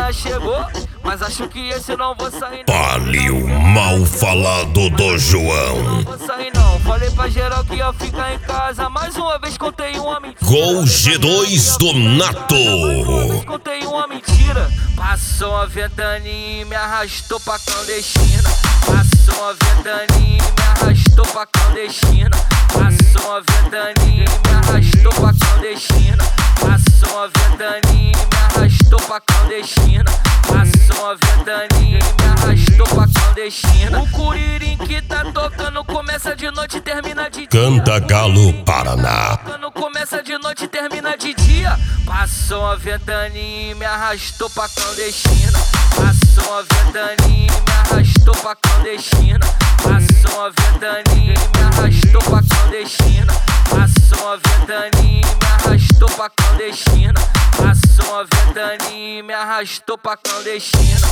semana chegou, mas acho que esse não vou sair não. Palio mal falado do João. Não vou sair não, falei pra geral que ia ficar em casa. Mais uma vez contei uma mentira. Gol G2 do Nato. Contei uma mentira. Passou a ventania e me arrastou pra clandestina. Passou a ventania e me arrastou pra clandestina. Passou a ventania e me arrastou pra clandestina. Passou a ventania e me arrastou pra clandestina. Passou a ventania e me arrastou pra clandestina. O Curirim que tá tocando começa de noite e termina de dia. Canta Galo Paraná. Começa de noite e termina de dia. Passou a ventania e me arrastou pra clandestina. Passou a ventania e me arrastou pra clandestina. Passou a ventania e me arrastou pra clandestina. Passou a ventania e me arrastou pra clandestina. Passou a ventania e me arrastou pra clandestina.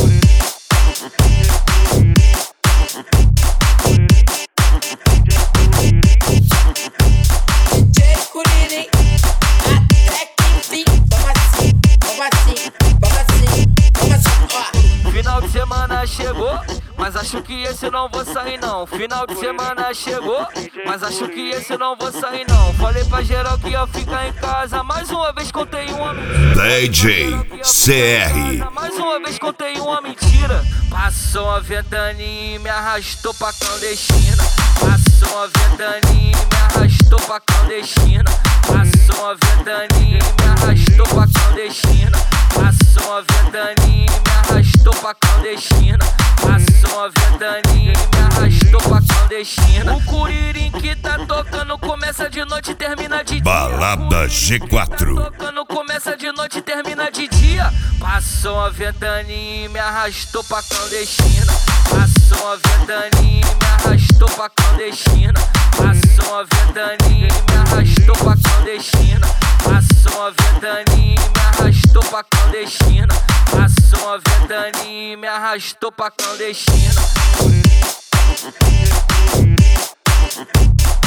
Final de semana chegou, mas acho que esse não vou sair não. Final de semana chegou, mas acho que esse não vou sair não. Falei pra geral que ia ficar em casa. Mais uma vez contei uma mentira. DJ CR. Mais uma vez contei uma mentira. Passou a ventania e me arrastou pra clandestina. Passou a ventania e me arrastou pra clandestina. Passou a ventania e me arrastou pra clandestina. Passou a ventania e me arrastou pra clandestina. Passou a ventania e me arrastou pra clandestina. O Curirim que tá tocando começa de noite e termina de dia. Balada G4. Tocando começa de noite e termina de dia. Passou a ventania e me arrastou pra clandestina. Passou a ventania e me arrastou pra clandestina. Passou a ventania e me arrastou pra clandestina. Passou a ventania e me arrastou pra clandestina. Passou a ventania e me arrastou pra clandestina.